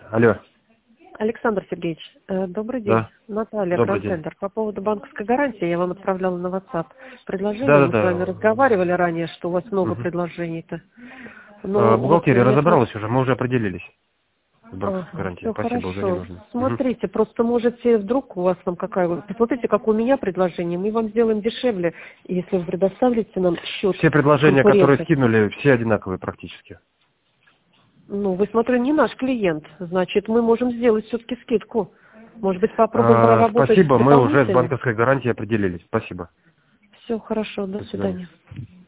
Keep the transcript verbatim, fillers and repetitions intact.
Алло. Александр Сергеевич, э, добрый день. Да. Наталья, Добрый день. Гранд-центр. По поводу банковской гарантии я вам отправляла на WhatsApp предложение. Да, да, Мы да. с вами разговаривали ранее, что у вас много Угу. предложений-то. А, Но бухгалтерия вот я разобралась уже, мы уже определились. С банковской Ага, гарантией. все Спасибо, уже не хорошо. нужно. Угу. Смотрите, просто можете вдруг у вас там какая... Посмотрите, как у меня предложение, мы вам сделаем дешевле, если вы предоставите нам счет Все предложения, которые конкурента. скинули, все одинаковые практически. Ну, вы, смотрю, не наш клиент, значит, мы можем сделать все-таки скидку. Может быть, попробуем А, проработать спасибо, мы уже с дополнительно? банковской гарантией определились. Спасибо. Все хорошо, до До свидания. свидания.